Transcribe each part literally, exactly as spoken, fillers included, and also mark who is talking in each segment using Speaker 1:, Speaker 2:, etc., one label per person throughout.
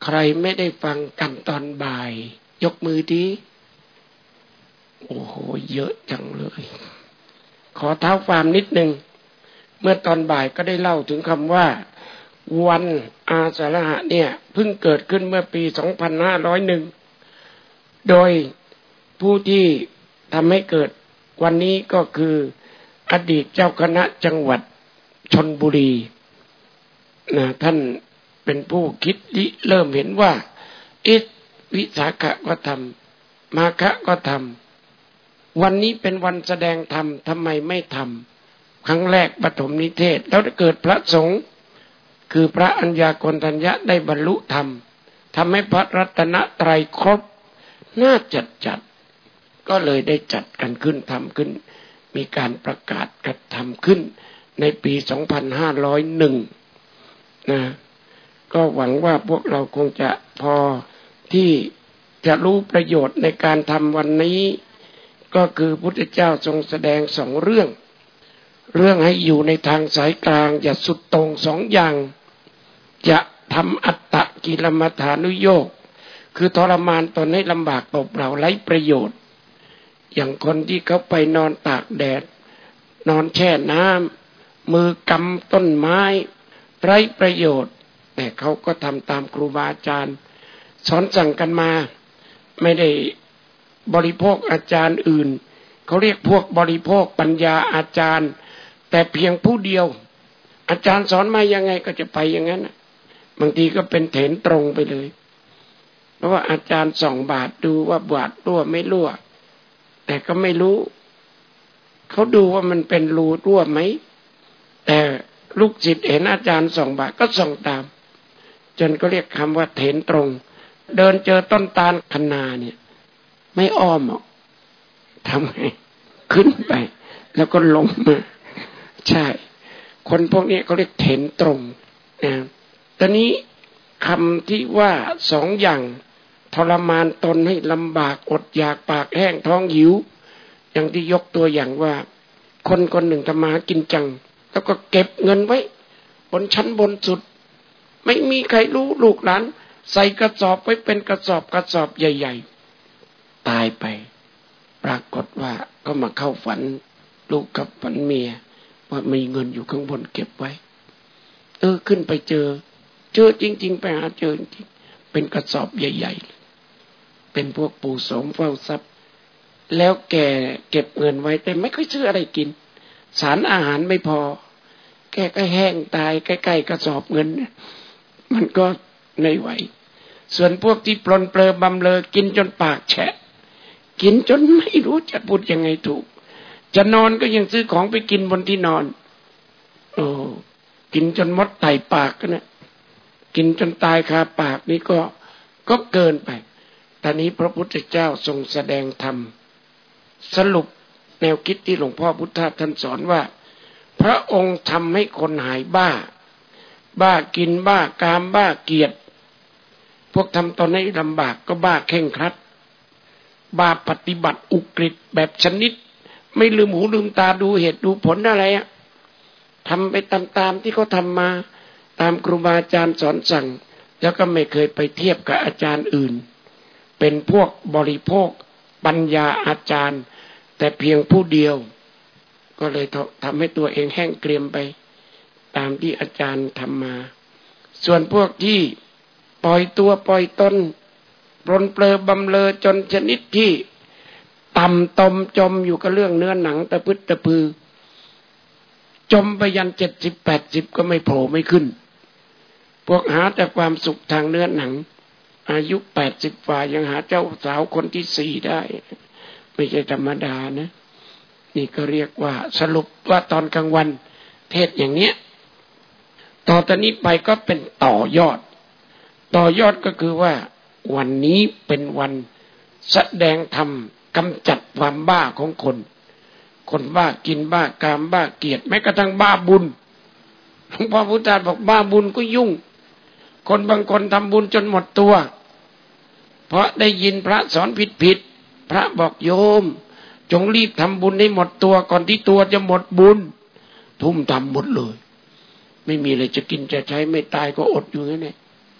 Speaker 1: ใครไม่ได้ฟังกันตอนบ่ายยกมือทีโอ้โหเยอะจังเลยขอเท้าความนิดนึงเมื่อตอนบ่ายก็ได้เล่าถึงคำว่าวันอาสาฬหะเนี่ยเพิ่งเกิดขึ้นเมื่อปีสองพันห้าร้อยเอ็ดโดยผู้ที่ทำให้เกิดวันนี้ก็คืออดีตเจ้าคณะจังหวัดชลบุรีนะท่านเป็นผู้คิดริเริ่มเห็นว่าอิวิสาขะก็ทำมาคะก็ทำวันนี้เป็นวันแสดงธรรมทำไมไม่ทำครั้งแรกปฐมนิเทศแล้วเกิดพระสงฆ์คือพระอัญญาโกณฑัญญะได้บรรลุธรรมทำให้พระรัตนตรัยครบน่าจัดจัดก็เลยได้จัดกันขึ้นทำขึ้นมีการประกาศกระทำขึ้นในปีสองพันห้าร้อยเอ็ดนะก็หวังว่าพวกเราคงจะพอที่จะรู้ประโยชน์ในการทำวันนี้ก็คือพุทธเจ้าทรงแสดงสองเรื่องเรื่องให้อยู่ในทางสายกลางอย่าสุดตรงสองอย่างจะทำอัตตกิลมัฏฐานุโยคคือทรมานตนให้ลำบากเปล่าๆไร้ประโยชน์อย่างคนที่เขาไปนอนตากแดดนอนแช่น้ำมือกำต้นไม้ไร้ประโยชน์แต่เขาก็ทำตามครูบาอาจารย์สอนสั่งกันมาไม่ได้บริโภคอาจารย์อื่นเขาเรียกพวกบริโภคปัญญาอาจารย์แต่เพียงผู้เดียวอาจารย์สอนมายังไงก็จะไปอย่างนั้นบางทีก็เป็นเถนตรงไปเลยเพราะว่าอาจารย์ส่องบาทดูว่าบาทรั่วไม่รั่วแต่ก็ไม่รู้เขาดูว่ามันเป็นรูรั่วไหมแต่ลูกศิษย์เห็นอาจารย์ส่องบาทก็ส่องตามจนก็เรียกคำว่าเถนตรงเดินเจอต้นตาลคนาเนี่ยไม่อ้อมหรอกทำไงขึ้นไปแล้วก็ลงมาใช่คนพวกนี้เขาเรียกเถนตรงนะตอนนี้คำที่ว่าสองอย่างทรมานตนให้ลำบากอดอยากปากแห้งท้องหิวอย่างที่ยกตัวอย่างว่าคนคนหนึ่งทำมาหากินจังแล้วก็เก็บเงินไว้บนชั้นบนสุดไม่มีใครรู้ลูกหลานใส่กระสอบไว้เป็นกระสอบกระสอบใหญ่ๆตายไปปรากฏว่าก็มาเข้าฝันลูกกับฝันเมียว่ามีเงินอยู่ข้างบนเก็บไว้เออขึ้นไปเจอเจอจริงๆไปหาเจอจริงเป็นกระสอบใหญ่ๆเป็นพวกปู่โสมเฝ้าทรัพย์แล้วแกเก็บเงินไว้แต่ไม่ค่อยซื้ออะไรกินสารอาหารไม่พอแกก็แห้งตายใกล้ๆกระสอบเงินมันก็ไม่ไหวส่วนพวกที่ปลนเปลือบำเลอกินจนปากแฉะกินจนไม่รู้จะพูดยังไงถูกจะนอนก็ยังซื้อของไปกินบนที่นอนโอ้กินจนมดไต่ปากก็นะกินจนตายคาปากนี่ก็ก็เกินไปตอนนี้พระพุทธเจ้าทรงแสดงธรรมสรุปแนวคิดที่หลวงพ่อพุทธทาสท่านสอนว่าพระองค์ทำให้คนหายบ้าบ้ากินบ้ากามบ้าเกียรติพวกทำตนให้ลำบากก็บ้าเข่งครัดบ้าปฏิบัติอุกฤษแบบชนิดไม่ลืมหูลืมตาดูเหตุดูผลอะไรอะทำไปตามๆที่เขาทำมาตามครูบาอาจารย์สอนสั่งแล้วก็ไม่เคยไปเทียบกับอาจารย์อื่นเป็นพวกบริโภคปัญญาอาจารย์แต่เพียงผู้เดียวก็เลยทำให้ตัวเองแห้งเกรียมไปตามที่อาจารย์ทำมาส่วนพวกที่ปล่อยตัวปล่อยตนปรนเปลือบำเลอจนชนิดที่ต่ำตมจมอยู่กับเรื่องเนื้อหนังตะพึดตะพือจมไปยันเจ็ดสิบแปดสิบก็ไม่โผล่ไม่ขึ้นพวกหาแต่ความสุขทางเนื้อหนังอายุแปดสิบฝ่ายังหาเจ้าสาวคนที่สี่ได้ไม่ใช่ธรรมดานะนี่ก็เรียกว่าสรุปว่าตอนกลางวันเทศอย่างเนี้ยต่อตอนนี้ไปก็เป็นต่อยอดต่อยอดก็คือว่าวันนี้เป็นวันแสดงธรรมกำจัดความบ้าของคนคนบ้ากินบ้ากามบ้าเกียรติแม้กระทั่งบ้าบุญหลวงพ่อพุทธาบอกบ้าบุญก็ยุ่งคนบางคนทำบุญจนหมดตัวเพราะได้ยินพระสอนผิดผิดพระบอกโยมจงรีบทำบุญให้หมดตัวก่อนที่ตัวจะหมดบุญทุ่มทำหมดเลยไม่มีอะไรจะกินจะใช้ไม่ตายก็อดอยู่นั่นแหละ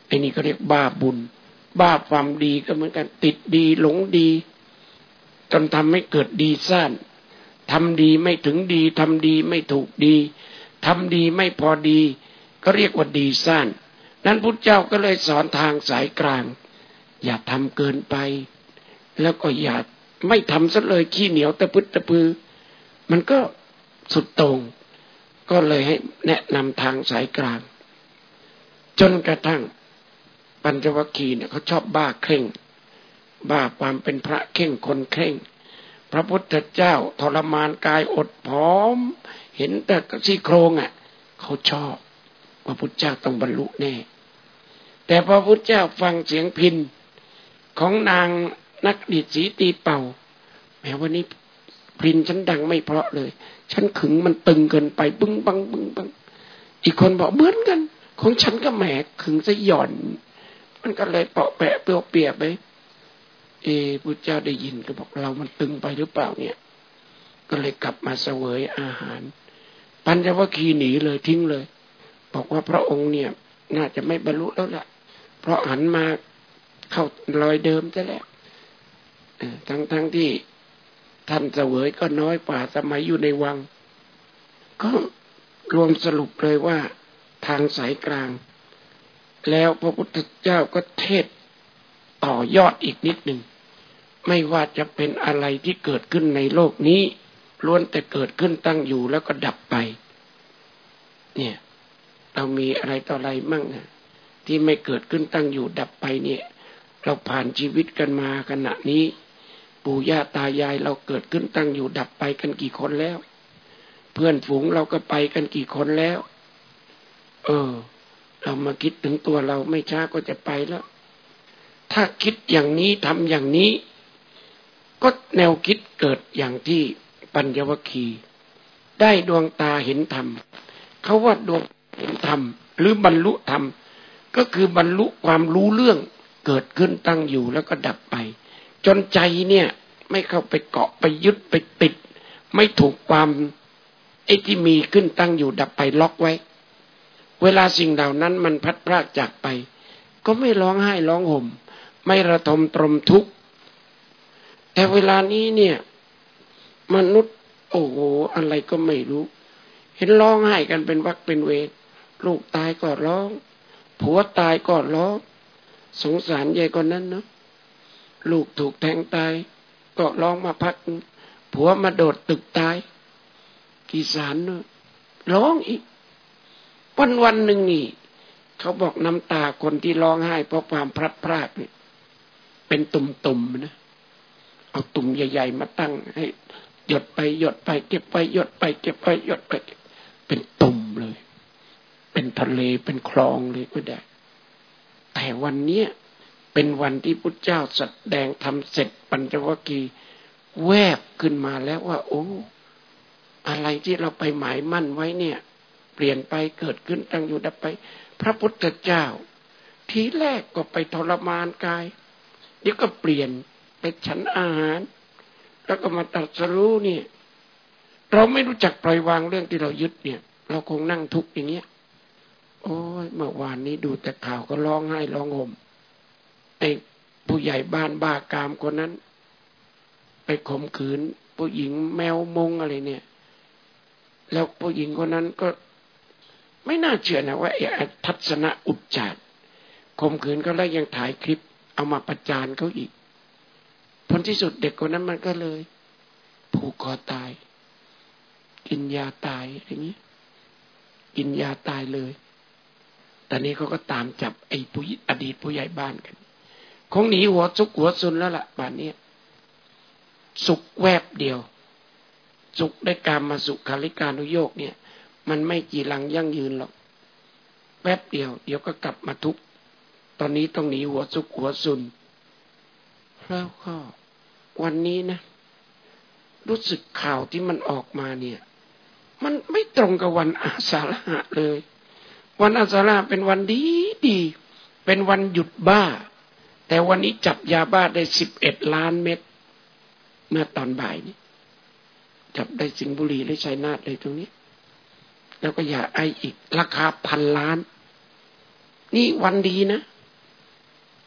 Speaker 1: ไอ้นี่ก็เรียกบ้าบุญบ้าความดีก็เหมือนกันติดดีหลงดีจนทำให้เกิดดีซ่านทำดีไม่ถึงดีทำดีไม่ถูกดีทำดีไม่พอดีก็เรียกว่าดีซ่านนั้นพุทธเจ้าก็เลยสอนทางสายกลางอย่าทำเกินไปแล้วก็อย่าไม่ทำซะเลยขี้เหนียวตะพึดตะพือมันก็สุดโต่งก็เลยให้แนะนำทางสายกลางจนกระทั่งปัญจวัคคีย์เนี่ยเขาชอบบ้าเคร่งบ้าความเป็นพระเข่งคนเคร่งพระพุทธเจ้าทรมานกายอดผอมเห็นแต่ซี่โครงอ่ะเขาชอบพระพุทธเจ้าต้องบรรลุแน่แต่พระพุทธเจ้าฟังเสียงพิณของนางนักดีดสีตีเป่าแม้วันนี้พิณฉันดังไม่เพราะเลยฉันขึงมันตึงเกินไปบึ้งบังบึ้งบังอีกคนบอกเหมือนกันของฉันก็แหมขึงซะหย่อนมันก็เลยเปาะแปะเปรี้ยวเปียกไปเอพุทธเจ้าได้ยินก็บอกเรามันตึงไปหรือเปล่าเนี่ยก็เลยกลับมาเสวยอาหารปัญจวัคคีย์หนีเลยทิ้งเลยบอกว่าพระองค์เนี่ยน่าจะไม่บรรลุแล้วล่ะเพราะหันมาเข้ารอยเดิมซะแล้วทั้งทั้งที่ท่านเสวยก็น้อยกว่าสมัยอยู่ในวังก็รวมสรุปเลยว่าทางสายกลางแล้วพระพุทธเจ้าก็เทศต่อยอดอีกนิดหนึ่งไม่ว่าจะเป็นอะไรที่เกิดขึ้นในโลกนี้ล้วนแต่เกิดขึ้นตั้งอยู่แล้วก็ดับไปเนี่ยเรามีอะไรต่ออะไรมั่งที่ไม่เกิดขึ้นตั้งอยู่ดับไปเนี่ยเราผ่านชีวิตกันมาขณะนี้ปู่ย่าตายายเราเกิดขึ้นตั้งอยู่ดับไปกันกี่คนแล้วเพื่อนฝูงเราก็ไปกันกี่คนแล้วเออเรามาคิดถึงตัวเราไม่ช้าก็จะไปแล้วถ้าคิดอย่างนี้ทำอย่างนี้ก็แนวคิดเกิดอย่างที่ปัญจวัคคีย์ได้ดวงตาเห็นธรรมเขาว่าดวงเห็นธรรมหรือบรรลุธรรมก็คือบรรลุความรู้เรื่องเกิดขึ้นตั้งอยู่แล้วก็ดับไปจนใจเนี่ยไม่เข้าไปเกาะไปยึดไปติดไม่ถูกความไอ้ที่มีขึ้นตั้งอยู่ดับไปล็อกไว้เวลาสิ่งเหล่านั้นมันพัดพรากจากไปก็ไม่ร้องไห้ร้องห่มไม่ระทมตรมทุกข์แต่เวลานี้เนี่ยมนุษย์โอ้โหอะไรก็ไม่รู้เห็นร้องไห้กันเป็นวรรคเป็นเวรลูกตายก็ร้องผัวตายก็ร้องสงสารยายคนนั้นเนาะลูกถูกแทงตายก็ร้องมาพักผัวมาโดดตึกตายกี่สารเนาะร้องอีกวันวันหนึ่งนี่เขาบอกน้ำตาคนที่ร้องไห้เพราะความพลัดพรากเนี่ยเป็นตุ่มๆนะเอาตุ่มใหญ่ๆมาตั้งให้หยดไปหยดไปเก็บไปหยดไปเก็บไปหยดไปเป็นตุ่มเลยเป็นทะเลเป็นคลองเลยก็ได้แต่วันนี้เป็นวันที่พุทธเจ้าแสดงธรรมเสร็จปัญจวัคคีย์แวบขึ้นมาแล้วว่าโอ้อะไรที่เราไปหมายมั่นไว้เนี่ยเปลี่ยนไปเกิดขึ้นตั้งอยู่ดับไปพระพุทธเจ้าทีแรกก็ไปทรมานกายเดี๋ยวก็เปลี่ยนไปฉันอาหารแล้วก็มาตรัสรู้เนี่ยเราไม่รู้จักปล่อยวางเรื่องที่เรายึดเนี่ยเราคงนั่งทุกข์อย่างเงี้ยโอ้ยเมื่อวานนี้ดูแต่ข่าวก็ร้องไห้ร้องห่มไอ้ผู้ใหญ่บ้านบ้ากามคนนั้นไปข่มขืนผู้หญิงแมวมงอะไรเนี่ยแล้วผู้หญิงคนนั้นก็ไม่น่าเชื่อนะว่าไอ้ทัศนะอุจจาระข่มขืนเขาแล้วยังถ่ายคลิปเอามาประจานเขาอีกผลที่สุดเด็กคนนั้นมันก็เลยผูกคอตายกินยาตายอย่างนี้กินยาตายเลยตอนนี้เขาก็ตามจับไอ้ผู้อดีตผู้ใหญ่บ้านกันคงหนีหัวซุกหัวซุนแล้วล่ะป่านนี้สุขแวบเดียวสุขได้กามมาสุขาริการุโยคเนี่ยมันไม่จีรังยั่งยืนหรอกแวบเดียวเดี๋ยวก็กลับมาทุกข์ตอนนี้ต้องหนีหัวซุกหัวซุนแล้วก็วันนี้นะรู้สึกข่าวที่มันออกมาเนี่ยมันไม่ตรงกับวันอาสาฬหะเลยวันอาสาฬหะเป็นวันดีดีเป็นวันหยุดบ้าแต่วันนี้จับยาบ้าได้สิบเอ็ดล้านเม็ดเมื่อตอนบ่ายนี้จับได้สิงห์บุรีและชัยนาทเลยตรงนี้แล้วก็ยาไออีกราคาพันล้านนี่วันดีนะ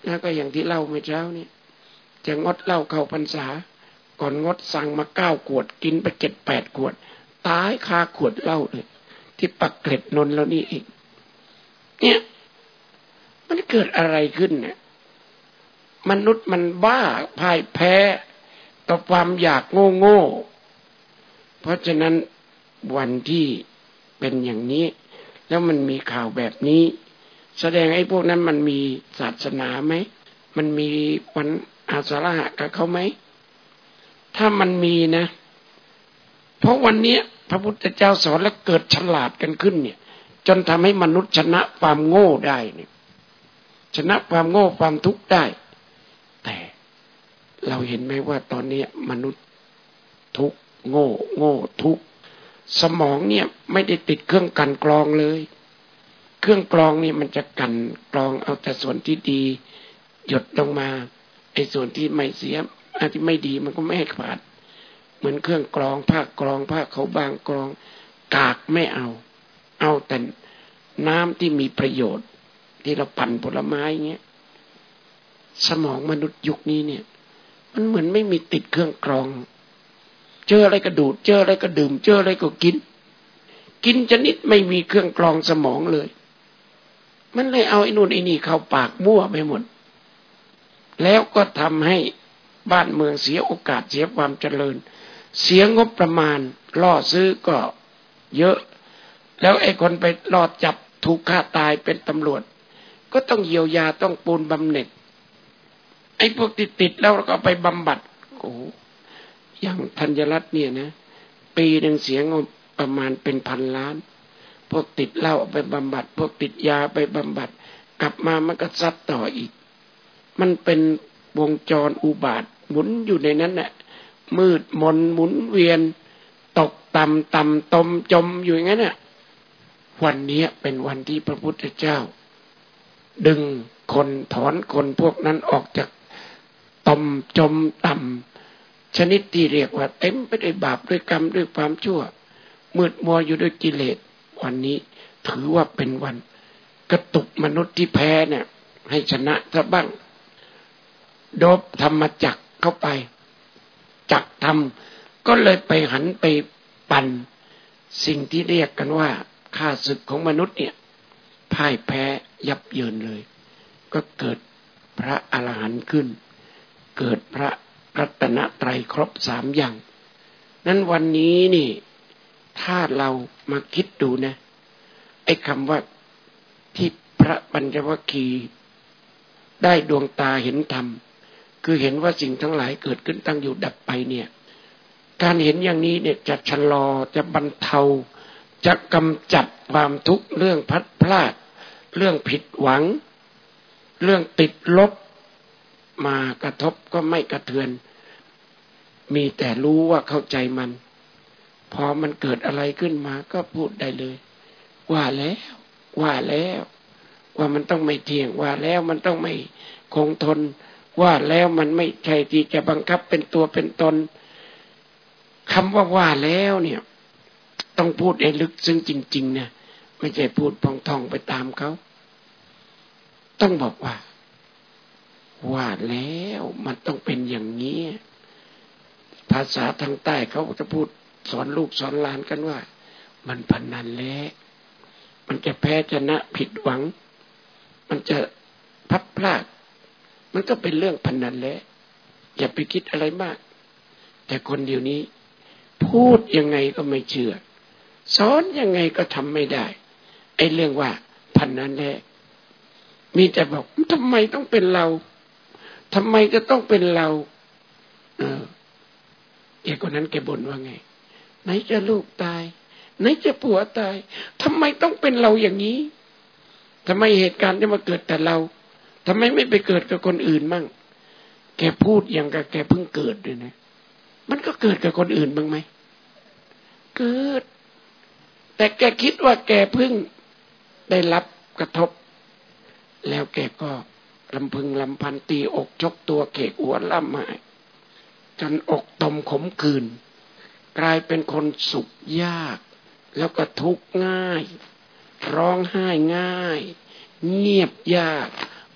Speaker 1: แล้วก็อย่างที่เล่าเมื่อเช้านี้จะงดเหล้าเข้าพรรษาก่อนงดสั่งมาเก้าขวดกินไปเจ็ดแปดขวดตายคาขวดเหล้าเลยที่ปักเกร็ดนนท์แล้วนี่เองเนี่ยมันเกิดอะไรขึ้นเนี่ยมนุษย์มันบ้าพ่ายแพ้ต่อความอยากโง่โง่เพราะฉะนั้นวันที่เป็นอย่างนี้แล้วมันมีข่าวแบบนี้แสดงไอ้พวกนั้นมันมีศาสนาไหมมันมีวันอาสาฬหะกับเขาไหมถ้ามันมีนะเพราะวันนี้พระพุทธเจ้าสอนแล้วเกิดฉลาดกันขึ้นเนี่ยจนทำให้มนุษย์ชนะความโง่ได้เนี่ยชนะความโง่ความทุกข์ได้แต่เราเห็นไหมว่าตอนนี้มนุษย์ทุกข์โง่โง่ทุกข์สมองเนี่ยไม่ได้ติดเครื่องกันกรองเลยเครื่องกรองนี่มันจะกันกรองเอาแต่ส่วนที่ดีหยดลงมาไอ้ส่วนที่ไม่เสียอันที่ไม่ดีมันก็ไม่ให้ขาดเหมือนเครื่องกรองผ้ากรองผ้าเขาบางกรองกากไม่เอาเอาแต่น้ำที่มีประโยชน์ที่เราปั่นผลไม้เงี้ยสมองมนุษย์ยุคนี้เนี่ยมันเหมือนไม่มีติดเครื่องกรองเจออะไรก็ดูดเจออะไรก็ดื่มเจออะไรก็กินกินชนิดไม่มีเครื่องกรองสมองเลยมันเลยเอาไอ้นู่นไอ้นี่เข้าปากมั่วไปหมดแล้วก็ทำให้บ้านเมืองเสียโอกาสเสียความเจริญเสียงบประมาณล่อซื้อก็เยอะแล้วไอ้คนไปรอดจับถูกฆ่าตายเป็นตำรวจก็ต้องเยียวยาต้องปูนบำเหน็จไอ้พวกติดๆแล้วก็ไปบำบัดโอ้อย่างธัญรัตน์เนี่ยนะปีหนึ่งเสียงบประมาณเป็นพันล้านพวกติดเหล้าไปบำบัดพวกติดยาไปบำบัดกลับมามันก็ซัดต่ออีกมันเป็นวงจรอุบาทหมุนอยู่ในนั้นแหละมืดมนหมุนเวียนตกต่ำต่ำตมจมอยู่อย่างนั้นน่ะวันนี้เป็นวันที่พระพุทธเจ้าดึงคนถอนคนพวกนั้นออกจากตมจมต่ำชนิดที่เรียกว่าเต็มไปด้วยบาปด้วยกรรมด้วยความชั่วมืดมัวอยู่ด้วยกิเลสวันนี้ถือว่าเป็นวันกระตุกมนุษย์ที่แพ้เนี่ยให้ชนะซะบ้างโดบธรรมจักรเข้าไปจักธรรมก็เลยไปหันไปปั่นสิ่งที่เรียกกันว่าข้าศึกของมนุษย์เนี่ยพ่ายแพ้ยับเยินเลยก็เกิดพระอรหันต์ขึ้นเกิดพระรัตนตรัยครบสามอย่างนั้นวันนี้นี่ถ้าเรามาคิดดูนะไอ้คำว่าที่พระปัญจวัคคีย์ได้ดวงตาเห็นธรรมคือเห็นว่าสิ่งทั้งหลายเกิดขึ้นตั้งอยู่ดับไปเนี่ยการเห็นอย่างนี้เนี่ยจะชะลอจะบรรเทาจะกำจัดความทุกข์เรื่องพัดพลาดเรื่องผิดหวังเรื่องติดลบมากระทบก็ไม่กระเทือนมีแต่รู้ว่าเข้าใจมันพอมันเกิดอะไรขึ้นมาก็พูดได้เลยว่าแล้วว่าแล้วว่ามันต้องไม่เที่ยงว่าแล้วมันต้องไม่คงทนว่าแล้วมันไม่ใช่ที่จะบังคับเป็นตัวเป็นตนคำว่าว่าแล้วเนี่ยต้องพูดให้ลึกซึ้งจริงๆนะไม่ใช่พูดพองท่องไปตามเขาต้องบอกว่าว่าแล้วมันต้องเป็นอย่างนี้ภาษาทางใต้เขาจะพูดสอนลูกสอนหลานกันว่ามันพนันแล้วมันจะแพ้ชนะผิดหวังมันจะพัดพลาดมันก็เป็นเรื่องพนันแล้วอย่าไปคิดอะไรมากแต่คนเดี๋ยวนี้พูดยังไงก็ไม่เชื่อสอนยังไงก็ทำไม่ได้ไอ้เรื่องว่าพนันแล้วมีแต่บอกทำไมต้องเป็นเราทำไมจะต้องเป็นเราเออเด็กคนนั้นแกบ่นว่าไงไหนจะลูกตายไหนจะผัวตายทำไมต้องเป็นเราอย่างนี้ทำไมเหตุการณ์จะมาเกิดแต่เราทำไมไม่ไปเกิดกับคนอื่นมั่งแกพูดอย่างกับแกเพิ่งเกิดด้วยนะมันก็เกิดกับคนอื่นบ้างไหมเกิดแต่แกคิดว่าแกเพิ่งได้รับกระทบแล้วแกก็ลำพึงลำพันตีอกชกตัวเกะหัวล่ำหายจนอกตมขมขื่นกลายเป็นคนสุขยากแล้วก็ทุกข์ง่ายร้องไห้ง่ายเงียบยาก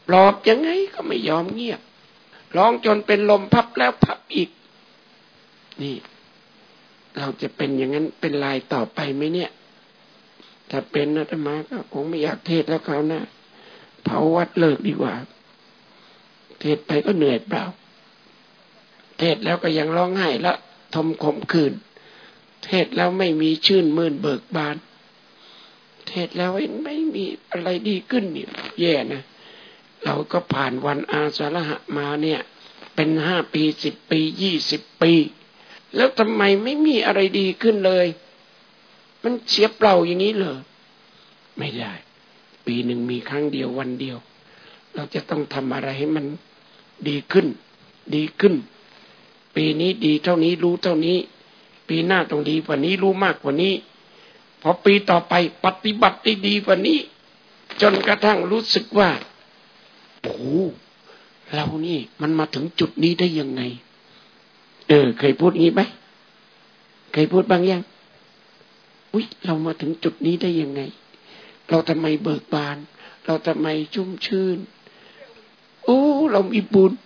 Speaker 1: ปลอบยังไงก็ไม่ยอมเงียบร้องจนเป็นลมพับแล้วพับอีกนี่เราจะเป็นอย่างนั้นเป็นลายต่อไปไหมเนี่ยถ้าเป็นอาตมาก็คงไม่อยากเทศแล้วเขานะเผาวัดเลิกดีกว่าเทศไปก็เหนื่อยเปล่าเทศแล้วก็ยังร้องไห้ละทมขมขื่นเทศแล้วไม่มีชื่นมื่นเบิกบานเทศแล้วไม่มีอะไรดีขึ้นเนี่ยแย่นะเราก็ผ่านวันอาสาฬหะมาเนี่ยเป็นห้าปีสิบปียี่สิบปีแล้วทำไมไม่มีอะไรดีขึ้นเลยมันเสียเปล่าอย่างนี้เหรอไม่ได้ปีหนึ่งมีครั้งเดียววันเดียวเราจะต้องทำอะไรให้มันดีขึ้นดีขึ้นปีนี้ดีเท่านี้รู้เท่านี้ปีหน้าต้องดีกว่านี้รู้มากกว่านี้พอปีต่อไปปฏิบัติได้ดีกว่านี้จนกระทั่งรู้สึกว่าโอ้เรานี่มันมาถึงจุดนี้ได้ยังไงเออเคยพูดงี้ไหมเคยพูดบ้างยังอุ๊ยเรามาถึงจุดนี้ได้ยังไงเราทำไมเบิกบานเราทำไมชุ่มชื่นโอ้เรามีบุญ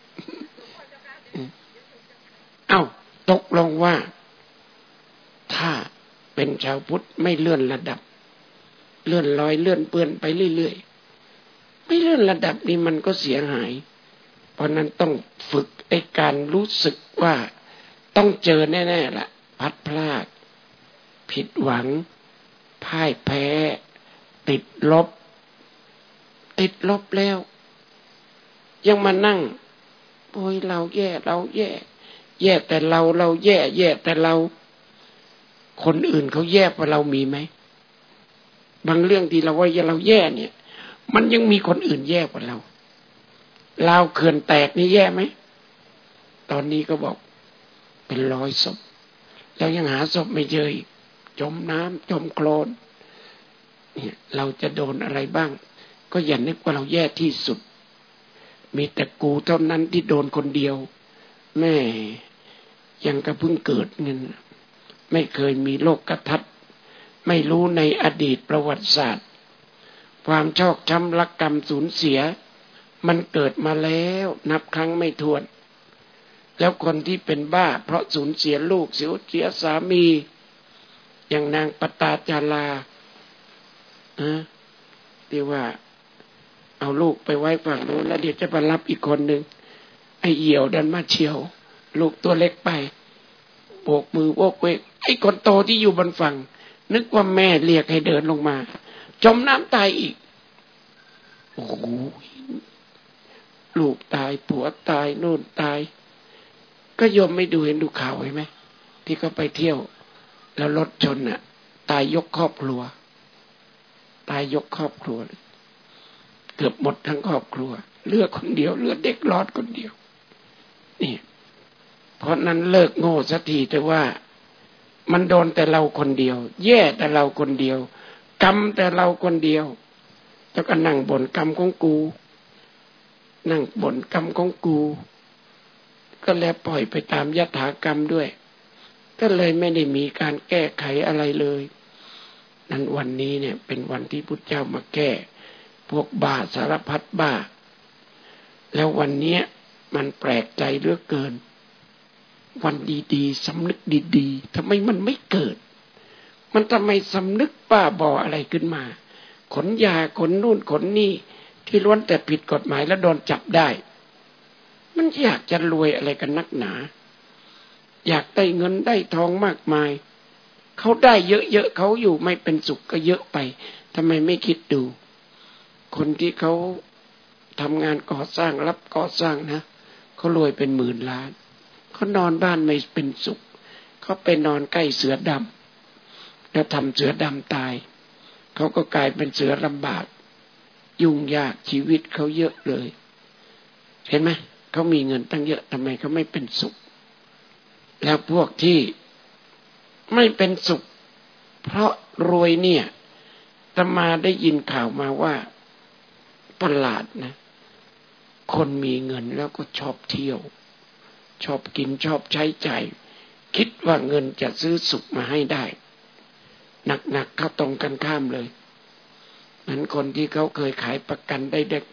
Speaker 1: เอ้าตกลงว่าถ้าเป็นชาวพุทธไม่เลื่อนระดับเลื่อนลอยเลื่อนเปื้อนไปเรื่อยๆไม่เลื่อนระดับนี้มันก็เสียหายเพราะนั้นต้องฝึกไอ้การรู้สึกว่าต้องเจอแน่ๆล่ะพัดพลาดผิดหวังพ่ายแพ้ติดลบติดลบแล้วยังมานั่งโอ้ยเราแย่เราแย่แย่แต่เราเราแย่แย่แต่เราคนอื่นเขาแย่กว่าเรามีไหมบางเรื่องที่เราว่าเราแย่เนี่ยมันยังมีคนอื่นแย่กว่าเราลาวเขื่อนแตกนี่แย่ไหมตอนนี้ก็บอกเป็นร้อยศพแล้วยังหาศพไม่เจออีกจมน้ำจมโคลนเนี่ยเราจะโดนอะไรบ้างก็อย่านึกว่าเราแย่ที่สุดมีแต่กูเท่านั้นที่โดนคนเดียวแม่ยังก็เพิ่งเกิดเงินไม่เคยมีโลกทัศน์ไม่รู้ในอดีตประวัติศาสตร์ความชอกช้ำรักกรรมสูญเสียมันเกิดมาแล้วนับครั้งไม่ถ้วนแล้วคนที่เป็นบ้าเพราะสูญเสียลูกสูญเสียสามีอย่างนางปตาจาราอะที่ว่าเอาลูกไปไว้ฝั่งโน้นแล้วเดี๋ยวจะมารับอีกคนหนึ่งไอ้เหี่ยวดันมาเฉียวลูกตัวเล็กไปโบกมือโบกเวกไอ้คนโตที่อยู่บนฝั่งนึกว่าแม่เรียกให้เดินลงมาจมน้ำตายอีกโอ้โหลูกตายผัวตายโน่นตายก็โยมไม่ดูเห็นดูข่าวไหมที่เขาไปเที่ยวแล้วรถชนน่ะตายยกครอบครัวตายยกครอบครัวเกือบหมดทั้งครอบครัวเหลือคนเดียวเหลือเด็กรอดคนเดียวนี่เพราะนั้นเลิกโง่สักทีแต่ว่ามันโดนแต่เราคนเดียวแย่แต่เราคนเดียวกรรมแต่เราคนเดียวแล้วก็นั่งบ่นกรรมของกูนั่งบ่นกรรมของกูก็แล้วปล่อยไปตามยถากรรมด้วยก็เลยไม่ได้มีการแก้ไขอะไรเลยนั้นวันนี้เนี่ยเป็นวันที่พุทธเจ้ามาแก้พวกบ้าสารพัดบ้าแล้ววันนี้มันแปลกใจเหลือเกินวันดีๆสำนึกดีๆทำไมมันไม่เกิดมันทำไมสำนึกบ้าบออะไรขึ้นมาขนยาขนนู่นขนนี่ที่ล้วนแต่ผิดกฎหมายแล้วโดนจับได้มันอยากจะรวยอะไรกันนักหนาอยากได้เงินได้ทองมากมายเขาได้เยอะๆเขาอยู่ไม่เป็นสุขก็เยอะไปทำไมไม่คิดดูคนที่เขาทำงานก่อสร้างรับก่อสร้างนะเขารวยเป็นหมื่นล้านเขานอนบ้านไม่เป็นสุขเขาไปนอนใกล้เสือดำแล้วทำเสือดำตายเขาก็กลายเป็นเสือลำบากยุ่งยากชีวิตเขาเยอะเลยเห็นไหมเขามีเงินตั้งเยอะทำไมเขาไม่เป็นสุขแล้วพวกที่ไม่เป็นสุขเพราะรวยเนี่ยอาตมาได้ยินข่าวมาว่าประหลาดนะคนมีเงินแล้วก็ชอบเที่ยวชอบกินชอบใช้จ่ายคิดว่าเงินจะซื้อสุขมาให้ได้หนักๆเข้าตรงกันข้ามเลยนั้นคนที่เขาเคยขายประกันได้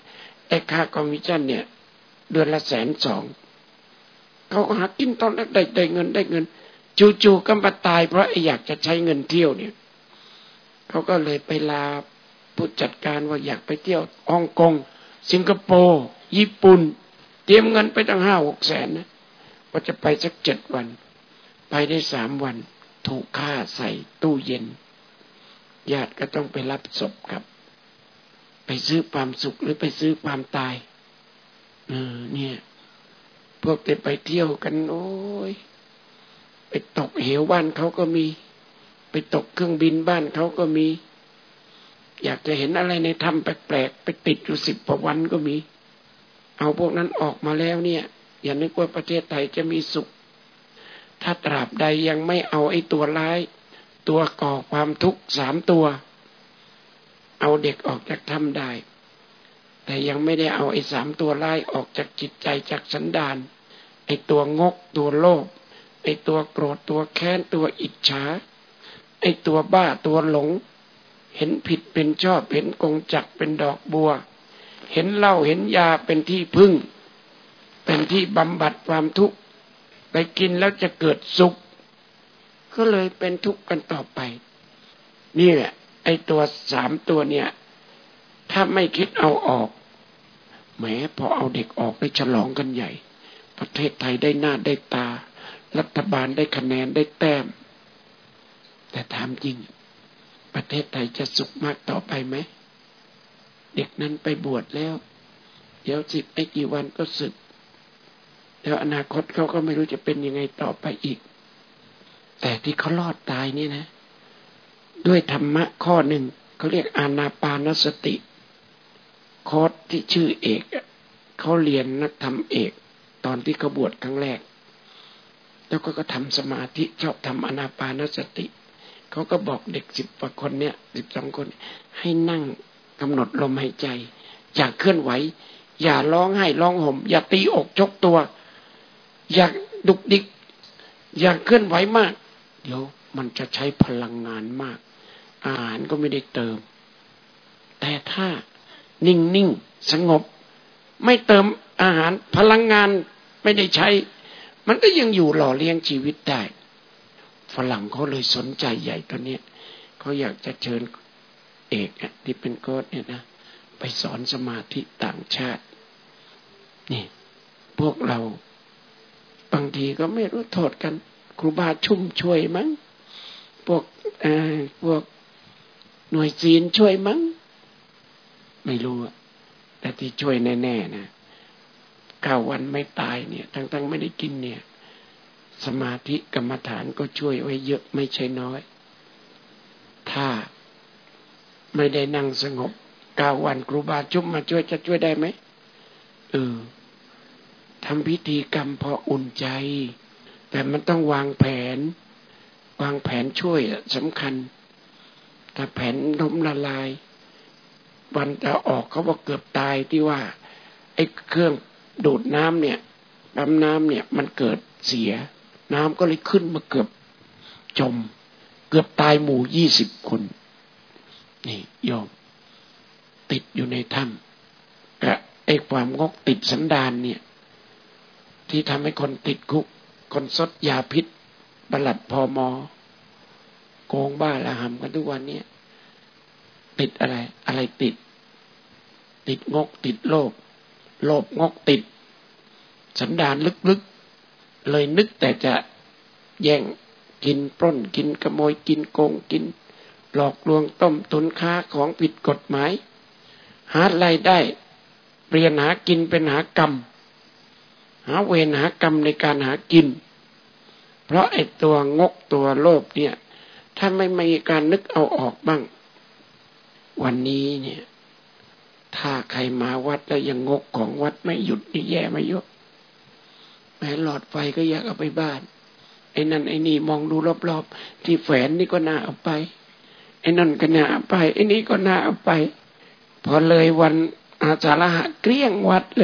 Speaker 1: แต่ค่าคอมมิชชั่นเนี่ยเดือนละแสนสองเขาหากินตอนแรกได้ได้เงินได้เงินจู่ๆก็มาตายเพราะอยากจะใช้เงินเที่ยวเนี่ยเขาก็เลยไปลาผู้จัดการว่าอยากไปเที่ยวฮ่องกงสิงคโปร์ญี่ปุ่นเตรียมเงินไปตั้งห้าหกแสนนะว่าจะไปสักเจ็ดวันไปได้สามวันถูกฆ่าใส่ตู้เย็นญาติก็ต้องไปรับศพครับไปซื้อความสุขหรือไปซื้อความตายเออเนี่ยพวกที่ไปเที่ยวกันโอ้ยไปตกเหวบ้านเขาก็มีไปตกเครื่องบินบ้านเขาก็มีอยากจะเห็นอะไรในถ้ำแปลกๆไปติดอยู่สิบกว่าวันก็มีเอาพวกนั้นออกมาแล้วเนี่ยอย่านึกว่าประเทศไทยจะมีสุขถ้าตราบใดยังไม่เอาไอ้ตัวร้ายตัวก่อความทุกข์สามตัวเอาเด็กออกจากถ้ำได้แต่ยังไม่ได้เอาไอ้สามตัวร้ายออกจากจิตใจจากสันดานไอ้ตัวงกตัวโลภไอ้ตัวโกรธตัวแค้นตัวอิจฉาไอ้ตัวบ้าตัวหลงเห็นผิดเป็นชอบเห็นกงจักรเป็นดอกบัวเห็นเหล้าเห็นยาเป็นที่พึ่งเป็นที่บำบัดความทุกข์ไปกินแล้วจะเกิดสุขก็เลยเป็นทุกข์กันต่อไปนี่แหละไอ้ตัวสามตัวเนี่ยถ้าไม่คิดเอาออกแหมพอเอาเด็กออกได้ฉลองกันใหญ่ประเทศไทยได้หน้าได้ตารัฐบาลได้คะแนนได้แต้มแต่ถามจริงประเทศไทยจะสุขมากต่อไปไหมเด็กนั้นไปบวชแล้วเดี๋ยวสิบไม่กี่วันก็สึกแล้วอนาคตเขาก็ไม่รู้จะเป็นยังไงต่อไปอีกแต่ที่เขารอดตายนี่นะด้วยธรรมะข้อหนึ่งเขาเรียกอานาปานสติคอร์สที่ชื่อเอกเขาเรียนนักธรรมเอกตอนที่เขาบวชครั้งแรกแล้วก็ก็ทำสมาธิชอบทำอานาปานสติเขาก็บอกเด็กสิบกว่าคนเนี่ยสิบสองคนให้นั่งกำหนดลมหายใจอย่าเคลื่อนไหวอย่าร้องไห้ร้องห่มอย่าตีอกชกตัวอย่าดุกดิกอย่าเคลื่อนไหวมากเดี๋ยวมันจะใช้พลังงานมากอาหารก็ไม่ได้เติมแต่ถ้านิ่งๆสงบไม่เติมอาหารพลังงานไม่ได้ใช้มันก็ยังอยู่หล่อเลี้ยงชีวิตได้ฝรั่งเขาเลยสนใจใหญ่ตอนนี้เขาอยากจะเชิญเอกที่เป็นโค้ชเนี่ยนะไปสอนสมาธิต่างชาตินี่พวกเราบางทีก็ไม่รู้โทษกันครูบาชุ่มช่วยมั้งพวกเอ่อพวกหน่วยศีลช่วยมั้งไม่รู้แต่ที่ช่วยแน่ๆนะเก้าวันไม่ตายเนี่ยทั้งๆไม่ได้กินเนี่ยสมาธิกรรมฐานก็ช่วยไว้เยอะไม่ใช่น้อยถ้าไม่ได้นั่งสงบเก้าวันครูบาชุ่มมาช่วยจะช่วยได้ไหมเออทำพิธีกรรมพออุ่นใจแต่มันต้องวางแผนวางแผนช่วยสำคัญถ้าแผนล้มละลายวันจะออกเขาบอกเกือบตายที่ว่าไอ้เครื่องดูดน้ำเนี่ยปั๊มน้ำเนี่ยมันเกิดเสียน้ำก็เลยขึ้นมาเกือบจมเกือบตายหมู่ยี่สิบคนนี่โยมติดอยู่ในถ้ำกับไอ้ความงกติดสันดานเนี่ยที่ทำให้คนติดคุกคนซดยาพิษบำบัดพมโกงบ้าละหำกันทุกวันนี้ติดอะไรอะไรติดติดงกติดโลภโลภงกติดสันดานลึกๆเลยนึกแต่จะแย่งกินปล้นกินขโมยกินโกงกินหลอกลวงต้มตุนค้าของผิดกฎหมายหารายได้เปลี่ยนหากินเป็นหากรรมหาเวรหากรรมในการหากินเพราะไอ้ตัวงกตัวโลภเนี่ยถ้าไม่มีการนึกเอาออกบ้างวันนี้เนี่ยถ้าใครมาวัดแล้วยังงกของวัดไม่หยุดนี่แย่ไม่ยกแม้หลอดไฟก็อยากเอาไปบ้านไอ้นั่นไอ้นี่มองดูรอบๆที่แฝนนี่ก็น่าเอาไปไอ้นั่นก็น่าเอาไปไอ้นี่ก็น่าเอาไปพอเลยวันอาสาฬหะเกลี้ยงวัดเลย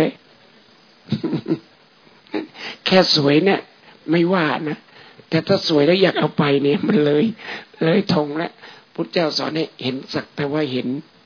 Speaker 1: แค่สวยเนี่ยไม่ว่านะแต่ถ้าสวยแล้วอยากเอาไปเนี่ยมันเลยเลยทงแล้วพุทธเจ้าสอนให้เห็นสักแต่ว่าเห็น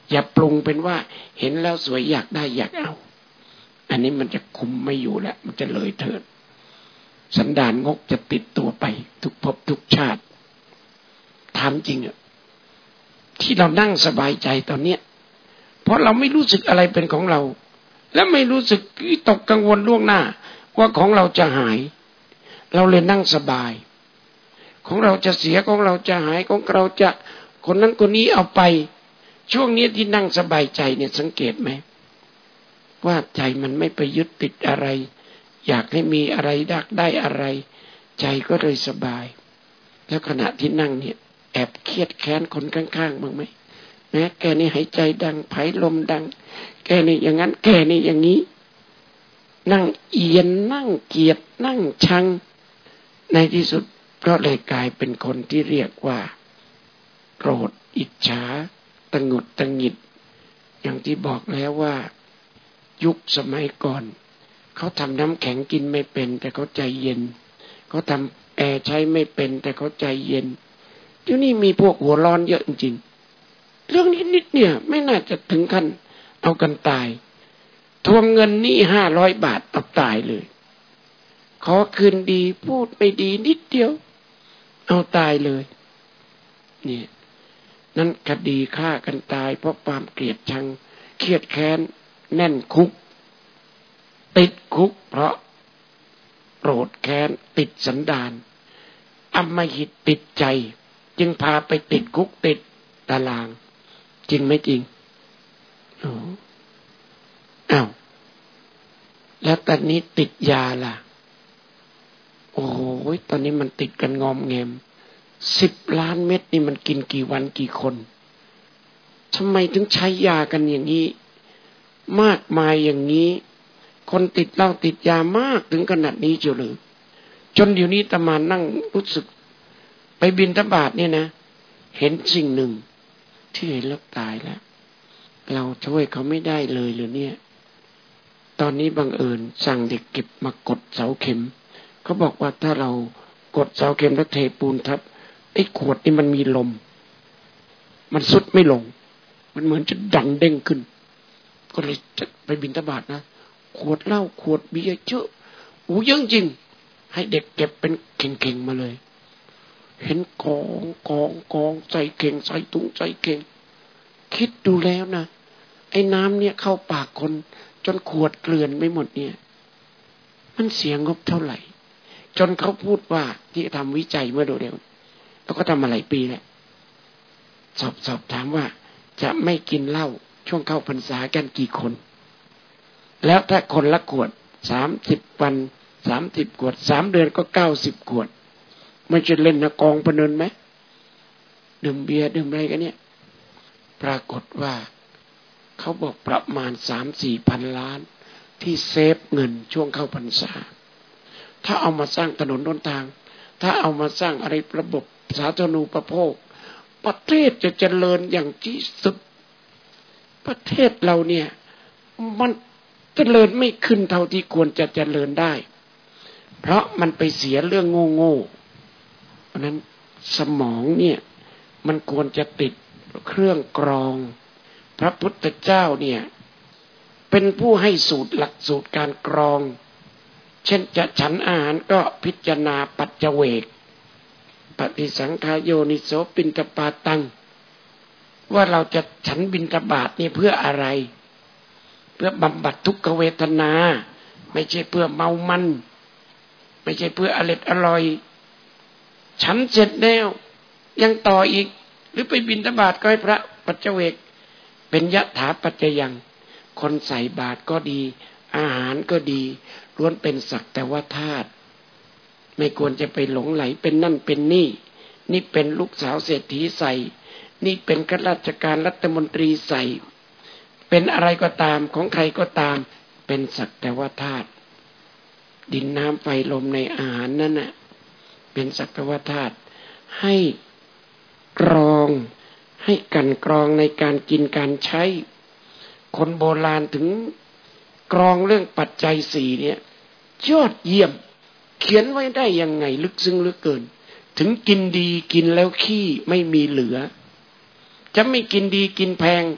Speaker 1: อย่าปรุงเป็นว่าเห็นแล้วสวยอยากได้อยากเอาอันนี้มันจะคุมไม่อยู่แล้วมันจะเลยเถิดสันดานงกจะติดตัวไปทุกภพทุกชาติถามจริงอ่ะที่เรานั่งสบายใจตอนเนี้ยเพราะเราไม่รู้สึกอะไรเป็นของเราและไม่รู้สึกตกกังวลล่วงหน้าว่าของเราจะหายเราเลยนั่งสบายของเราจะเสียของเราจะหายของเราจะคนนั้นคนนี้เอาไปช่วงนี้ที่นั่งสบายใจเนี่ยสังเกตไหมว่าใจมันไม่ไปยึดติดอะไรอยากให้มีอะไรอยากได้อะไรใจก็เลยสบายแล้วขณะที่นั่งเนี่ยแอบเครียดแค้นคนข้างๆบ้างไหมแม้แกนี่หายใจดังไผลมดังแกนี่อย่างนั้นแกนี่อย่างนี้นั่งเอียนนั่งเกียดนั่งชังในที่สุดก็เลยกลายเป็นคนที่เรียกว่าโกรธอิจฉาตะหงุดตะหงิดอย่างที่บอกแล้วว่ายุคสมัยก่อนเขาทำน้ำแข็งกินไม่เป็นแต่เขาใจเย็นเขาทำแอร์ใช้ไม่เป็นแต่เขาใจเย็นเดี๋ยวนี้มีพวกหัวร้อนเยอะจริงๆเรื่องนี้นิดเนี่ยไม่น่าจะถึงขั้นเอากันตายทวงเงินนี่ห้าร้อยบาทเอาตายเลยขอคืนดีพูดไม่ดีนิดเดียวเอาตายเลยเนี่ยนั่นคดีฆ่ากันตายเพราะความเกลียดชังเครียดแค้นแน่นคุกติดคุกเพราะโกรธแค้นติดสันดานอำมหิตติดใจจึงพาไปติดคุกติดตารางจริงไหมจริงโอ้อ้าวแล้วตอนนี้ติดยาล่ะโอ้โหตอนนี้มันติดกันงอมแงมสิบล้านเม็ดนี่มันกินกี่วันกี่คนทำไมถึงใช้ยากันอย่างนี้มากมายอย่างนี้คนติดเหล้าติดยามากถึงขนาดนี้เจียวเลยจนเดี๋ยวนี้ตมานั่งรู้สึกไปบิณฑบาตเนี่ยนะเห็นสิ่งหนึ่งที่เห็นแล้วตายแล้วเราช่วยเขาไม่ได้เลยหรือเนี่ยตอนนี้บังเอิญสั่งเด็กเก็บมากดเสาเข็มเขาบอกว่าถ้าเรากดเสาเข็มแล้วเทปูนทับไอ้ขวดนี่มันมีลมมันสุดไม่ลงมันเหมือนจะดังเด้งขึ้นก็เลยจะไปบิณฑบาตนะขวดเหล้าขวดเบียร์เยอะโอ้เยอะจริงให้เด็กเก็บเป็นเข่งๆมาเลยเห็นกองกองกองใส่เข่งใส่ถุงใส่เข่งคิดดูแล้วนะไอ้น้ำเนี่ยเข้าปากคนจนขวดเกลื่อนไม่หมดเนี่ยมันเสียงบเท่าไหร่จนเขาพูดว่าที่ทำวิจัยเมื่อเร็วๆแล้วก็ทำมาหลายปีแล้วสอบสอบถามว่าจะไม่กินเหล้าช่วงเข้าพรรษากันกี่คนแล้วถ้าคนละขวดสามสิบวันสามสิบขวดสามเดือนก็เก้าสิบขวดไม่จะเล่นนะกองประเนินไหมดื่มเบียร์ดื่มอะไรกันเนี่ยปรากฏว่าเขาบอกประมาณสามสี่พันล้านที่เซฟเงินช่วงเข้าพรรษาถ้าเอามาสร้างถนนหนทางถ้าเอามาสร้างอะไรระบบสาธารณูปโภคประเทศจะเจริญอย่างที่สุดประเทศเราเนี่ยมันเจริญไม่ขึ้นเท่าที่ควรจะเจริญได้เพราะมันไปเสียเรื่องโง่ๆเพราะนั้นสมองเนี่ยมันควรจะติดเครื่องกรองพระพุทธเจ้าเนี่ยเป็นผู้ให้สูตรหลักสูตรการกรองเช่นจะฉันอาหารก็พิจารณาปัจเจเวกปฏิสังขายโยนิโสปิณฑปาตังว่าเราจะฉันบิณฑบาตนี่เพื่ออะไรเพื่อบำบัดทุกขเวทนาไม่ใช่เพื่อเมามันไม่ใช่เพื่ออร่อยอร่อยฉันเสร็จแล้วยังต่ออีกหรือไปบิณฑบาตก็ให้พระปัจเจเวกเป็นยถาปัจจยังคนใส่บาตรก็ดีอาหารก็ดีล้วนเป็นสักแต่ว่าธาตุไม่ควรจะไปหลงไหลเป็นนั่นเป็นนี่นี่เป็นลูกสาวเศรษฐีใส่นี่เป็นข้าราชการรัฐมนตรีใส่เป็นอะไรก็ตามของใครก็ตามเป็นสักแต่ว่าธาตุดินน้ำไฟลมในอาหารนั่นน่ะเป็นสักแต่ว่าธาตุให้กรองให้กันกรองในการกินการใช้คนโบราณถึงกรองเรื่องปัจจัยสี่เนี่ยยอดเยี่ยมเขียนไว้ได้ยังไงลึกซึ้งเหลือเกินถึงกินดีกินแล้วขี้ไม่มีเหลือจะไม่กินดีกินแพง